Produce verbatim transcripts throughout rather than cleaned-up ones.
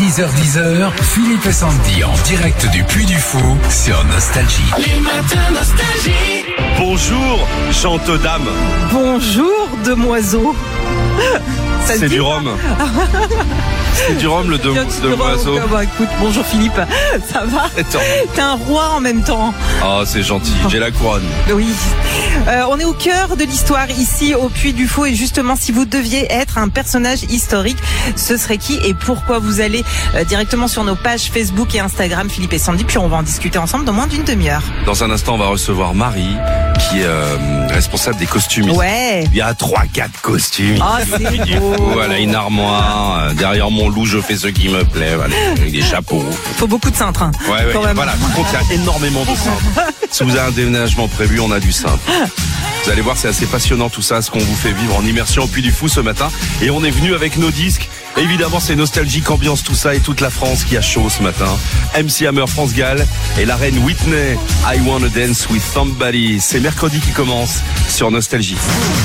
six heures dix, Philippe et Sandy en direct du Puy du Fou sur Nostalgie. Les matins Nostalgie. Bonjour, gente dame. Bonjour, demoiseau. Ça C'est dit du pas rhum. C'est du rhum, le de, Bien, tu de te rends- oiseau. Ah bah, écoute, bonjour Philippe, ça va? Attends. T'es un roi en même temps. Oh, c'est gentil, j'ai la couronne. Oui. Euh, on est au cœur de l'histoire ici au Puy du Fou et justement si vous deviez être un personnage historique, ce serait qui et pourquoi? Vous allez euh, directement sur nos pages Facebook et Instagram Philippe et Sandy, puis on va en discuter ensemble dans moins d'une demi-heure. Dans un instant, on va recevoir Marie, qui est euh, responsable des costumes. Ouais. Il y a trois, quatre costumes. Oh, c'est beau. Voilà, une armoire. euh, Derrière mon loup, je fais ce qui me plaît. Voilà, avec des chapeaux. Faut beaucoup de cintres. Hein, Ouais, ouais. quand même. Voilà. Par contre, il y a énormément de cintres. Si vous avez un déménagement prévu, on a du cintre. Vous allez voir, c'est assez passionnant tout ça, ce qu'on vous fait vivre en immersion au Puy du Fou ce matin. Et on est venu avec nos disques. Évidemment, c'est nostalgique, ambiance, tout ça, et toute la France qui a chaud ce matin. M C Hammer, France Gall, et la reine Whitney, I Wanna Dance With Somebody. C'est mercredi qui commence sur Nostalgie.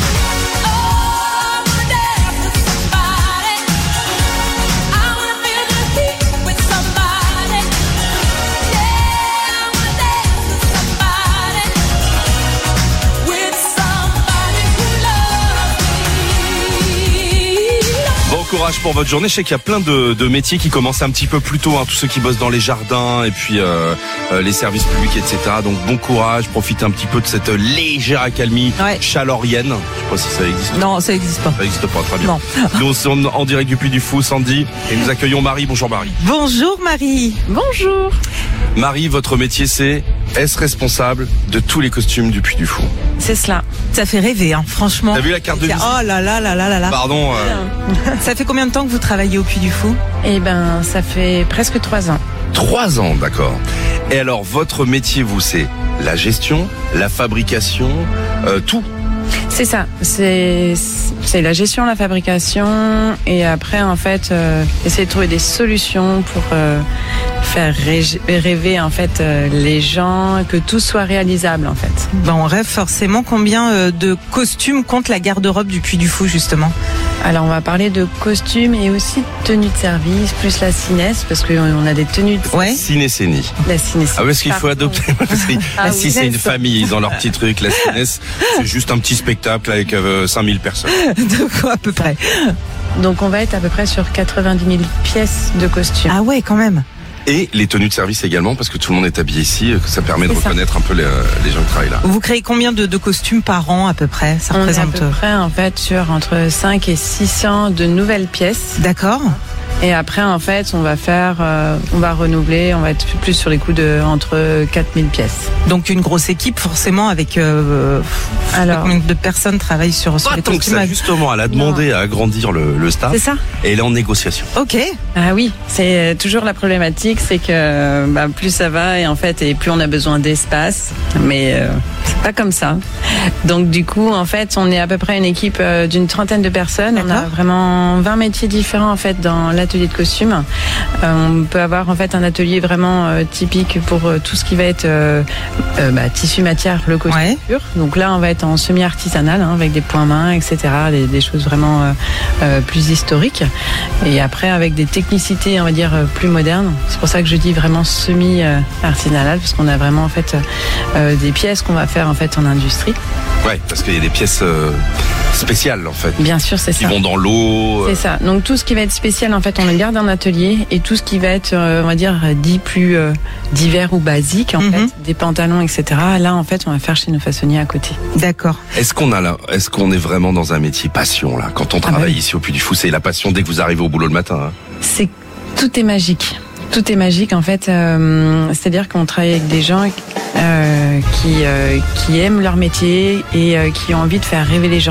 Bon courage pour votre journée. Je sais qu'il y a plein de, de métiers qui commencent un petit peu plus tôt, hein, tous ceux qui bossent dans les jardins et puis euh, euh, les services publics, et cetera. Donc bon courage, profitez un petit peu de cette légère accalmie Ouais. chalorienne. Je sais pas si ça existe. Non, ça n'existe pas. Ça n'existe pas, très bien. Non. Nous sommes en direct du Puy du Fou, Sandy, et nous accueillons Marie. Bonjour Marie. Bonjour Marie. Bonjour. Marie, votre métier c'est est-ce responsable de tous les costumes du Puy du Fou? C'est cela. Ça fait rêver, hein, franchement. T'as vu la carte de visite? Oh là là là là là là. Pardon. euh, Ça fait combien de temps que vous travaillez au Puy du Fou? Eh ben, ça fait presque trois ans. Trois ans, d'accord. Et alors, votre métier, vous, c'est la gestion, la fabrication, euh, tout. C'est ça. C'est c'est la gestion, la fabrication, et après, en fait, euh, essayer de trouver des solutions pour euh, faire ré- rêver en fait euh, les gens, que tout soit réalisable en fait. Ben, on rêve forcément. Combien euh, de costumes compte la garde-robe du Puy du Fou, justement? Alors, on va parler de costumes et aussi de tenues de service, plus la cinesse, parce qu'on a des tenues de Ouais. Ciné-Cénie. la cinesse. Ah, parce qu'il faut adopter. Parce que- Ah si oui, c'est une c'est ça. famille, ils ont leur petit truc. La Cínès, c'est juste un petit spectacle avec euh, cinq mille personnes. De quoi à peu près? Donc, on va être à peu près sur quatre-vingt-dix mille pièces de costumes. Ah ouais, quand même. Et les tenues de service également, parce que tout le monde est habillé ici, que ça permet de C'est ça. reconnaître un peu les, euh, les gens qui travaillent là. Vous créez combien de, de costumes par an à peu près? Ça On est à représente. peu près en fait sur entre cinq et six cents de nouvelles pièces. D'accord. Et après, en fait, on va faire, euh, on va renouveler, on va être plus sur les coups de entre quatre mille pièces. Donc une grosse équipe forcément avec euh, je sais pas Alors- combien de personnes travaillent sur, sur Pas les tant que costumes. ça, justement, elle a demandé à agrandir le, le staff. C'est ça? Et elle est en négociation. Ok. Ah oui, c'est toujours la problématique, c'est que bah, plus ça va et en fait, et plus on a besoin d'espace. Mais euh, c'est pas comme ça. Donc du coup, en fait, on est à peu près une équipe euh, d'une trentaine de personnes. On a D'accord. vraiment vingt métiers différents en fait dans l'atelier de costumes. Euh, on peut avoir en fait un atelier vraiment euh, typique pour euh, tout ce qui va être euh, euh, bah, tissu matière, le costume Ouais. pur. Donc là, on va être en semi-artisanal hein, avec des points mains, et cetera. Des, des choses vraiment euh, euh, plus historiques. Et après, avec des technicités, on va dire, euh, plus modernes. C'est pour ça que je dis vraiment semi-artisanal, parce qu'on a vraiment en fait euh, des pièces qu'on va faire en fait en industrie. Ouais, parce qu'il y a des pièces euh, spéciales, en fait. Bien sûr, c'est Qui ça. vont dans l'eau. C'est ça. Donc tout ce qui va être spécial, en fait, on le garde en atelier, et tout ce qui va être, euh, on va dire, dit plus euh, divers ou basique, en Mhm. fait, des pantalons, et cetera. Là, en fait, on va faire chez nos façonniers à côté. D'accord. Est-ce qu'on a là, est-ce qu'on est vraiment dans un métier passion là quand on travaille bah oui. ici au Puy du Fou? C'est la passion dès que vous arrivez au boulot le matin. Hein. C'est tout est magique. Tout est magique en fait. Euh, c'est-à-dire qu'on travaille avec des gens euh, qui euh, qui aiment leur métier et euh, qui ont envie de faire rêver les gens.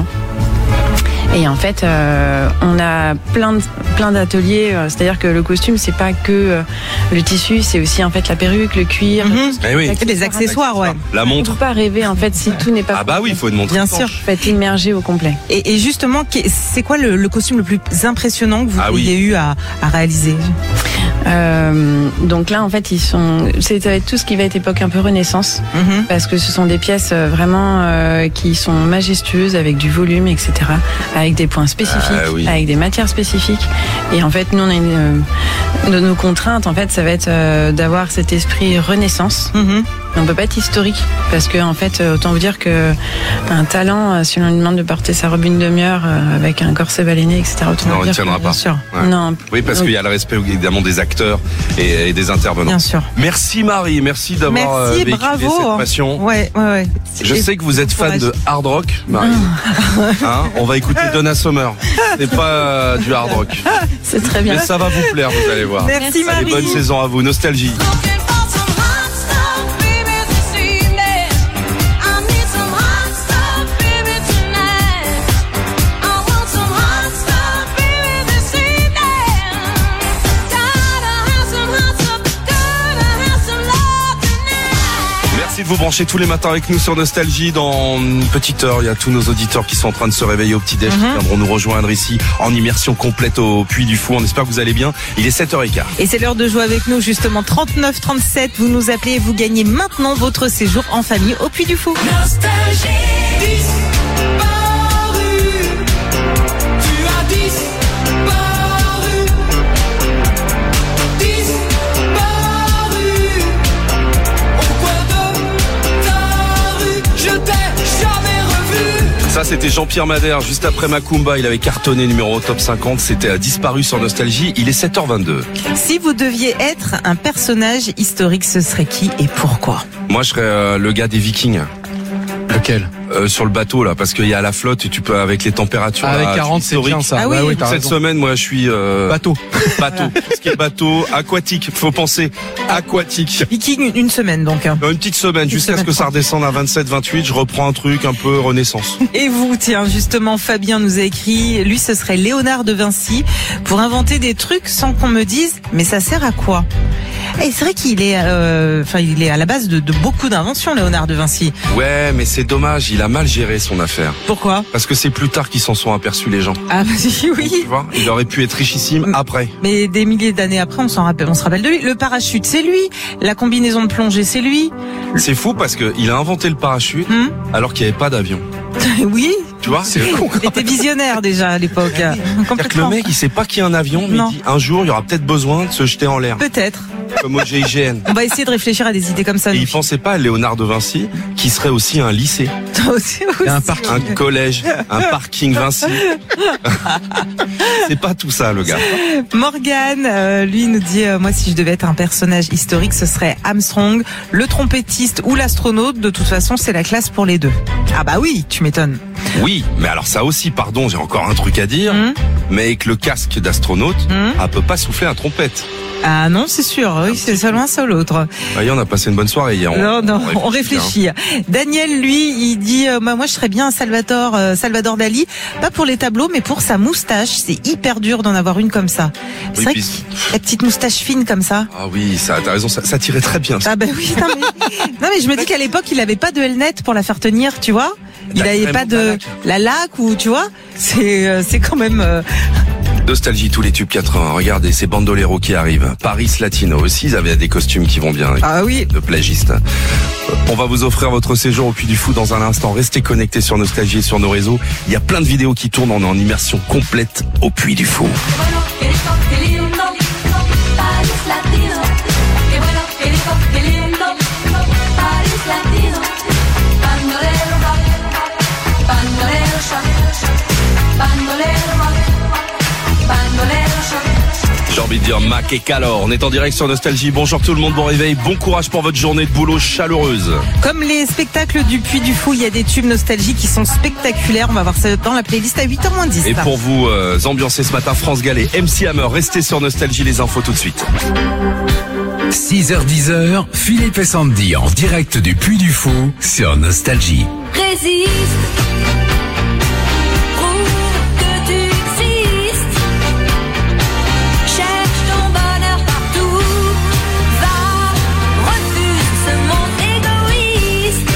Et en fait, euh, on a plein de, plein d'ateliers. euh, C'est-à-dire que le costume, c'est pas que euh, le tissu, c'est aussi en fait la perruque, le cuir. Mhm. Eh oui. Et des accessoires, ouais. La On ne montre. peut pas rêver en fait si tout n'est pas. Ah bah oui, il faut une montre. Bien étanche. sûr. Faut être immergé au complet. Et, et justement, qu'est- c'est quoi le, le costume le plus impressionnant que vous Ah oui. ayez eu à, à réaliser? Euh, donc là, en fait, ils sont. C'est ça va être tout ce qui va être époque un peu Renaissance. Mhm. Parce que ce sont des pièces euh, vraiment euh, qui sont majestueuses, avec du volume, et cetera, avec des points spécifiques, Ah oui. avec des matières spécifiques. Et en fait, nous, on a une, euh, de nos contraintes, en fait, ça va être euh, d'avoir cet esprit renaissance. Mm-hmm. On peut pas être historique parce que en fait, autant vous dire que un talent, si on lui demande de porter sa robe une demi-heure euh, avec un corset baleiné, et cetera. Autant Non, vous il dire tiendra que, pas. Bien sûr. Ouais. Non. Oui, parce qu'il y a le respect évidemment des acteurs et, et des intervenants. Bien sûr. Merci Marie, merci d'avoir Merci, euh, véhiculé bravo. cette passion. Ouais, ouais, ouais. Je Et sais que vous êtes fan courage. de hard rock, Marie. Hein, on va écouter Donna Summer. C'est pas euh, du hard rock, C'est très bien. mais ça va vous plaire, vous allez voir. Merci, Allez, Marie. bonne saison à vous, Nostalgie. Looking for some hot stuff, baby, this evening. I need some hot stuff, baby, tonight. I want some hot stuff, baby, this evening. Gotta have some hot stuff, gotta have some love tonight. Merci de vous brancher tous les matins avec nous sur Nostalgie. Dans une petite heure, il y a tous nos auditeurs qui sont en train de se réveiller au petit-déj, qui viendront nous rejoindre ici en immersion complète au Puy du Fou. On espère que vous allez bien. Il est sept heures quinze. Et c'est l'heure de jouer avec nous, justement, trente-neuf trente-sept. Vous nous appelez et vous gagnez maintenant votre séjour en famille au Puy du Fou. Nostalgie. Disparu. Tu as disparu. Disparu. Au coin de ta rue, je t'ai jamais revu. Ça, c'était Jean-Pierre Madère, juste après Macumba. Il avait cartonné numéro au top cinquante. C'était euh, disparu sur Nostalgie. Il est sept heures vingt-deux. Si vous deviez être un personnage historique, ce serait qui et pourquoi? Moi, je serais euh, le gars des Vikings. Lequel? Euh, sur le bateau là, parce qu'il y a la flotte et tu peux avec les températures. Ah, avec là, quarante, c'est historiques. bien ça. Ah oui. Ouais, ouais, t'as Cette raison. semaine, moi, je suis euh, Bateau. bateau. Ce qui est bateau, aquatique. Faut penser aquatique. Viking, une semaine donc. hein. Dans une petite semaine, jusqu'à ce semaine. que ça redescende à vingt-sept, vingt-huit, je reprends un truc un peu renaissance. Et vous, tiens, justement, Fabien nous a écrit, lui, ce serait Léonard de Vinci, pour inventer des trucs sans qu'on me dise, mais ça sert à quoi? Et c'est vrai qu'il est, euh, enfin, il est à la base de, de beaucoup d'inventions, Léonard de Vinci. Ouais, mais c'est dommage, il a mal géré son affaire. Pourquoi? Parce que c'est plus tard qu'ils s'en sont aperçus les gens. Ah, bah, oui. Tu vois, il aurait pu être richissime après. Mais des milliers d'années après, on s'en rappelle, on se rappelle de lui. Le parachute, c'est lui. La combinaison de plongée, c'est lui. C'est fou parce que il a inventé le parachute Hmm. alors qu'il n'y avait pas d'avion. Oui. Tu vois, c'est con. Il était visionnaire déjà à l'époque. C'est-à-dire que le Complètement. mec, il sait pas qu'il y a un avion, mais Non. il dit un jour, il y aura peut-être besoin de se jeter en l'air, Peut-être. comme au G I G N. On va essayer de réfléchir à des idées comme ça. Et nous. il pensait pas à Léonard de Vinci, qui serait aussi un lycée, Toi aussi, Et un aussi. parking. un collège, un parking Vinci. C'est pas tout ça, le gars. Morgane, euh, lui nous dit, euh, moi si je devais être un personnage historique, ce serait Armstrong, le trompettiste ou l'astronaute. De toute façon, c'est la classe pour les deux. Ah bah oui, tu m'étonnes. Oui, mais alors ça aussi, pardon, j'ai encore un truc à dire, Hum. mais avec le casque d'astronaute, Hum. elle peut pas souffler un trompette. Ah non, c'est sûr, oui, c'est seulement un seul autre. Voyez, on a passé une bonne soirée hier. On- Non, non, on hein. réfléchit. Daniel, lui, il dit, euh, moi, moi, je serais bien un Salvador, euh, Salvador Dali, pas pour les tableaux, mais pour sa moustache. C'est hyper dur d'en avoir une comme ça. C'est Oui, vrai puis- que la petite moustache fine comme ça. Ah oui, ça, t'as raison, ça, ça tirait très bien. ça. Ah ben oui, non mais, non, mais je me dis qu'à l'époque, il avait pas de L net pour la faire tenir, tu vois. Il La avait crème pas ou de la laque. la laque ou tu vois. C'est euh, c'est quand même. euh, Nostalgie, tous les tubes quatre-vingts. Regardez, ces bandoleros qui arrivent. Paris Latino aussi, ils avaient des costumes qui vont bien. Ah oui. De plagistes. Euh, On va vous offrir votre séjour au Puy du Fou dans un instant. Restez connectés sur Nostalgie et sur nos réseaux. Il y a plein de vidéos qui tournent. On est en immersion complète au Puy du Fou. Bueno, qué rico, qué lindo, Paris latino. Qué bueno, qué rico, qué lindo, Paris latino. Bandolero, bandolero, bandolero, bandolero, J'ai envie de dire Mac et Calor. On est en direct sur Nostalgie. Bonjour tout le monde, bon réveil. Bon courage pour votre journée de boulot chaleureuse. Comme les spectacles du Puy du Fou, il y a des tubes nostalgie qui sont spectaculaires. On va voir ça dans la playlist à huit heures moins dix. Et pour vous euh, ambiancer ce matin, France Gall et M C Hammer. Restez sur Nostalgie, les infos tout de suite. six heures dix, Philippe et Sandy en direct du Puy du Fou sur Nostalgie. résiste. Prouve que tu existes. Cherche ton bonheur partout. Va, refuse ce monde égoïste.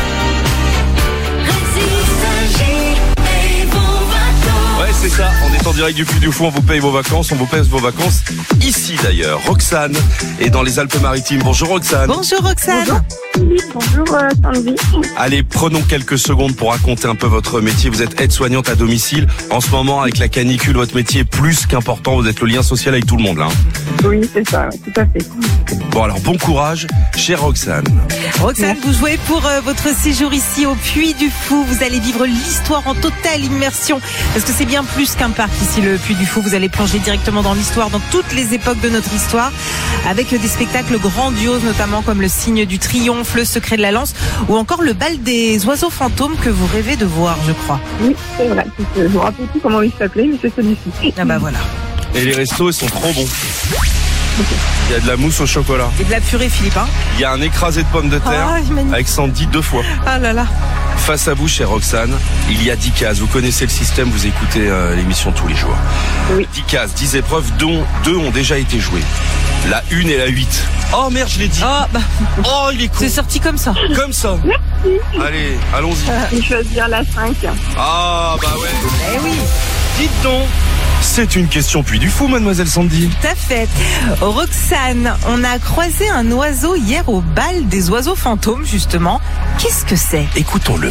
Résiste, agis et bon bateau. Ouais, c'est ça. On est en en direct du Puy du Fou, on vous paye vos vacances, on vous paye vos vacances ici d'ailleurs. Roxane est dans les Alpes-Maritimes. Bonjour Roxane. Bonjour Roxane. Bonjour. Oui, bonjour euh, Sandy. Allez, prenons quelques secondes pour raconter un peu votre métier. Vous êtes aide-soignante à domicile. En ce moment, avec la canicule, votre métier est plus qu'important. Vous êtes le lien social avec tout le monde là. hein. Oui, c'est ça, ouais, tout à fait. Bon alors, bon courage, chère Roxane. Roxane, vous jouez pour euh, votre séjour ici au Puy du Fou. Vous allez vivre l'histoire en totale immersion. Parce que c'est bien plus qu'un parc ici, le Puy du Fou. Vous allez plonger directement dans l'histoire, dans toutes les époques de notre histoire. Avec des spectacles grandioses, notamment comme le Signe du Triomphe, le Secret de la Lance, ou encore le Bal des oiseaux fantômes que vous rêvez de voir, je crois. Oui, c'est vrai. C'est- Je ne me rappelle plus comment il s'appelait, mais c'est celui-ci. Ah bah voilà. Et les restos, ils sont trop bons. Il y a de la mousse au chocolat. Et de la purée, Philippe, hein? Il y a un écrasé de pommes de terre Ah, magnifique. avec Sandy deux fois. Ah là là. Face à vous, chère Roxane, il y a dix cases. Vous connaissez le système, vous écoutez euh, l'émission tous les jours. Oui. dix cases, dix épreuves, dont deux ont déjà été jouées. La une et la huit. Oh merde, je l'ai dit. Ah bah, Oh, il est con. c'est sorti comme ça. Comme ça. Allez, allons-y. Je vais choisir la cinq. Ah, bah ouais. Eh oui. Dites donc. C'est une question Puy du Fou, mademoiselle Sandy. Tout à fait. Roxane, on a croisé un oiseau hier au bal des oiseaux fantômes, justement. Qu'est-ce que c'est? Écoutons-le.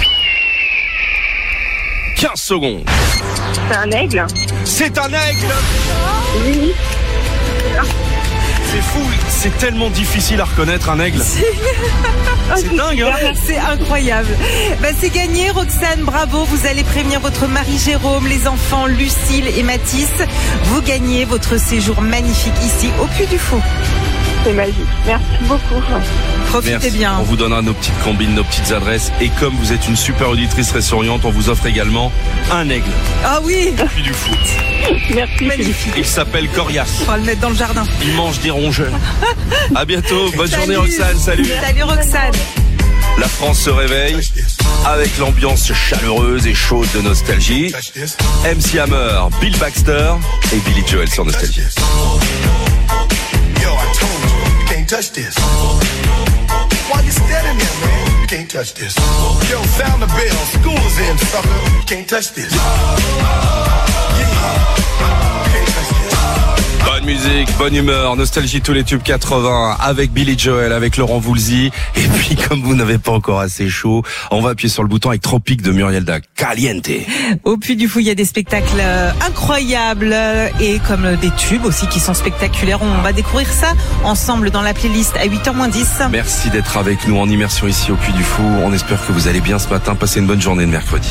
quinze secondes. C'est un aigle. C'est un aigle. Oui. C'est fou, c'est tellement difficile à reconnaître un aigle. C'est dingue, hein. C'est incroyable. Bah, c'est gagné, Roxane, bravo. Vous allez prévenir votre mari Jérôme, les enfants Lucille et Mathis. Vous gagnez votre séjour magnifique ici au Puy du Fou. C'est magique. Merci beaucoup. Profitez Merci. bien. On vous donnera nos petites combines, nos petites adresses. Et comme vous êtes une super auditrice très souriante, on vous offre également un aigle. Ah oui, Puy du Fou. Merci. magnifique. Il s'appelle Corias. On va le mettre dans le jardin. Il mange des rongeurs. À bientôt. Bonne Salut. journée, Roxane. Salut. Salut, Roxane. La France se réveille avec l'ambiance chaleureuse et chaude de Nostalgie. M C Hammer, Bill Baxter et Billy Joel sur Nostalgie. Yo, I told you, you can't touch this. Why you standing there, man? You can't touch this. Yo, sound the bell. School is in, sucker. You can't touch this. Yeah. You can't touch this. Bonne musique, bonne humeur, Nostalgie tous les tubes quatre-vingts avec Billy Joel, avec Laurent Voulzy. Et puis comme vous n'avez pas encore assez chaud, on va appuyer sur le bouton avec Tropique de Muriel Da Caliente. Au Puy du Fou, il y a des spectacles euh, incroyables euh, et comme euh, des tubes aussi qui sont spectaculaires. On va découvrir ça ensemble dans la playlist à huit heures moins dix. Merci d'être avec nous en immersion ici au Puy du Fou. On espère que vous allez bien ce matin. Passez une bonne journée de mercredi.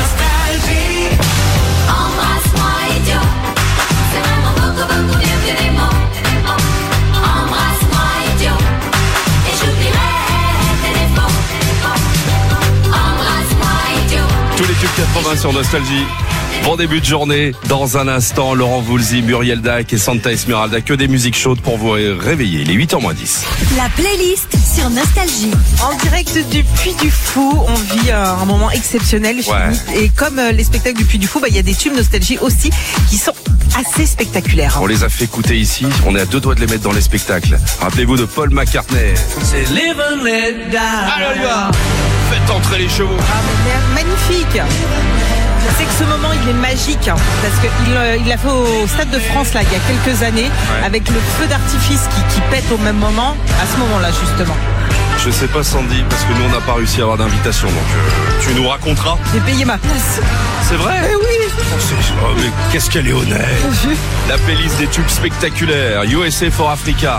Embrasse-moi, idiot. C'est vraiment beaucoup, beaucoup mieux que les mots. Embrasse-moi, idiot. Et j'oublierai tes défauts. Embrasse-moi, idiot. Tous les tubes quatre-vingts sur Nostalgie. Bon début de journée. Dans un instant, Laurent Voulzy, Muriel Dac et Santa Esmeralda. Que des musiques chaudes pour vous réveiller. Il est huit heures moins dix. La playlist sur Nostalgie. En direct du Puy du Fou, on vit euh, un moment exceptionnel. Philippe. Et comme euh, les spectacles du Puy du Fou, bah, il y a des tubes Nostalgie aussi qui sont assez spectaculaires. On les a fait écouter ici. On est à deux doigts de les mettre dans les spectacles. Rappelez-vous de Paul McCartney. C'est Live and Let Die. Allez, on y va. Faites entrer les chevaux. Ah, mais magnifique. Je sais que ce moment il est magique hein, parce qu'il euh, il l'a fait au Stade de France là il y a quelques années Ouais. avec le feu d'artifice qui, qui pète au même moment à ce moment-là justement. Je sais pas Sandy, parce que nous on n'a pas réussi à avoir d'invitation, donc euh, tu nous raconteras. J'ai payé ma place. C'est vrai? Eh oui. Oh, c'est- oh, mais qu'est-ce qu'elle est honnête. La playlist des tubes spectaculaires, U S A for Africa.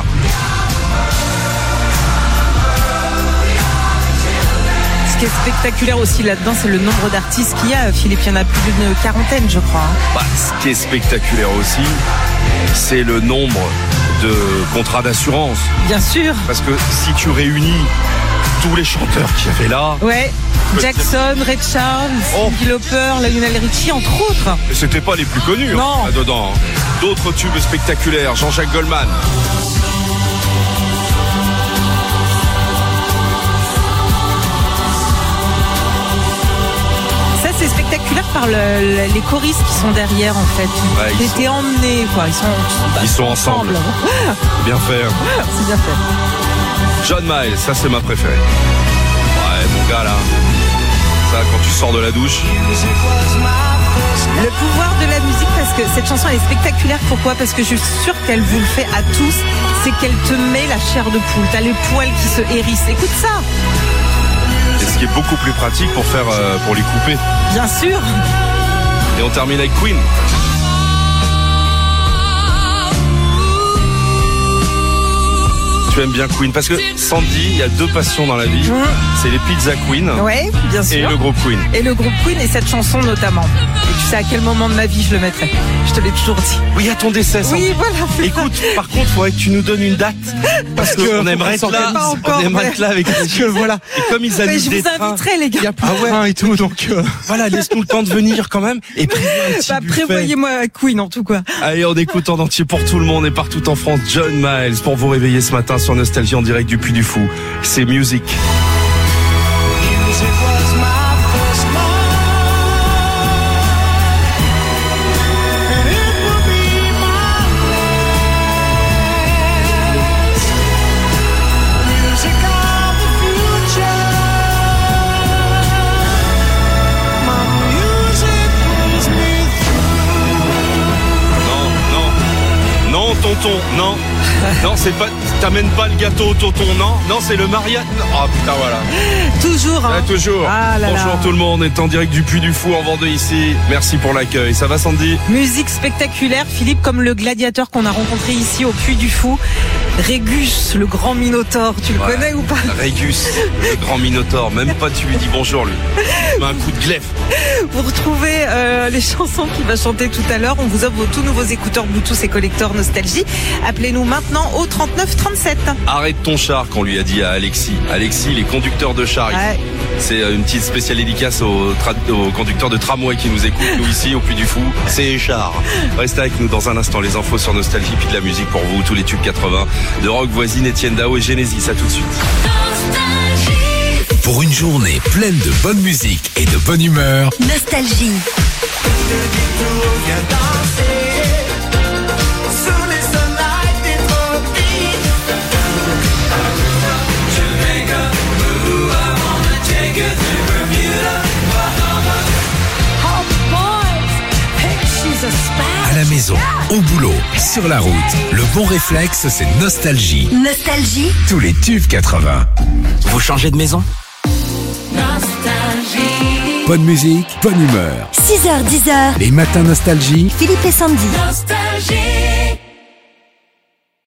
Ce qui est spectaculaire aussi là-dedans, c'est le nombre d'artistes qu'il y a. Philippe, il y en a plus d'une quarantaine, je crois. hein. Bah, ce qui est spectaculaire aussi, c'est le nombre de contrats d'assurance. Bien sûr. Parce que si tu réunis tous les chanteurs qu'il y avait là, Ouais. Jackson, Ray Charles, Oh. Cyndi Lauper, Lionel Richie, entre autres. c'était pas les plus connus hein, Non. là-dedans. hein. D'autres tubes spectaculaires, Jean-Jacques Goldman. Ça, c'est spectaculaire par le- le- les choristes qui sont derrière, en fait. Ouais, ils T'étais emmenés, quoi. Ils sont, bah, Ils sont ensemble. Bien fait. hein. C'est bien fait. John Miles, ça c'est ma préférée. Ouais, mon gars là. Ça, quand tu sors de la douche. Le pouvoir de la musique, parce que cette chanson elle est spectaculaire. Pourquoi? Parce que je suis sûre qu'elle vous le fait à tous. C'est qu'elle te met la chair de poule. T'as les poils qui se hérissent. Écoute ça. Et ce qui est beaucoup plus pratique pour faire, euh, pour les couper. Bien sûr. Et on termine avec Queen. Tu aimes bien Queen parce que Sandy, il y a deux passions dans la vie. Mmh. C'est les pizza Queen Ouais, bien sûr. et le groupe Queen. Et le groupe Queen et cette chanson notamment. Et tu sais à quel moment de ma vie je le mettrais. Je te l'ai toujours dit. Oui, à ton décès, Sandy. Oui, voilà. Écoute, par contre, faudrait que tu nous donnes une date parce qu'on aimerait être là. pas encore, On aimerait mais- être là avec parce que voilà. Et comme ils Mais animent je des vous trains, inviterai les il y gars. a plus de trains et tout, donc euh, voilà, laisse-nous le temps de venir quand même et prévois un petit Bah, buffet. prévoyez-moi Queen en tout cas. Allez, on écoute en entier pour tout le monde et partout en France. John Miles pour vous réveiller ce matin sur Nostalgie en direct du Puy du Fou. C'est Music. Non, non, non, tonton, non. Non, c'est pas, t'amènes pas le gâteau au tonton, non, non, c'est le mariage. Ah putain, voilà. Toujours. Hein. Ah, toujours. Ah là Bonjour là. tout le monde, on est en direct du Puy du Fou en Vendée ici. Merci pour l'accueil. Ça va, Sandy? Musique spectaculaire, Philippe, comme le gladiateur qu'on a rencontré ici au Puy du Fou. Régus, le grand minotaure, tu le Ouais. connais ou pas? Régus, le grand minotaure. Même pas tu lui dis bonjour, lui. Il met un coup de glaive. Vous retrouvez euh, les chansons qu'il va chanter tout à l'heure. On vous offre vos tous nouveaux écouteurs Bluetooth et collecteurs Nostalgie. Appelez-nous maintenant au trente-neuf trente-sept. Arrête ton char, qu'on lui a dit à Alexis. Alexis, les conducteurs de char. Ouais. C'est une petite spéciale dédicace aux, tra- aux conducteurs de tramway qui nous écoutent, nous ici au Puy du Fou. C'est char. Restez avec nous dans un instant, les infos sur Nostalgie, puis de la musique pour vous, tous les tubes quatre-vingts de Rock Voisine, Étienne Dao et Genesis. À tout de suite. Pour une journée pleine de bonne musique et de bonne humeur, Nostalgie. à la maison, au boulot, sur la route, le bon réflexe, c'est Nostalgie. Nostalgie. Tous les tubes quatre-vingts. Vous changez de maison? Bonne musique, bonne humeur. six heures dix heures. Les matins Nostalgie. Philippe et Sandy. Nostalgie.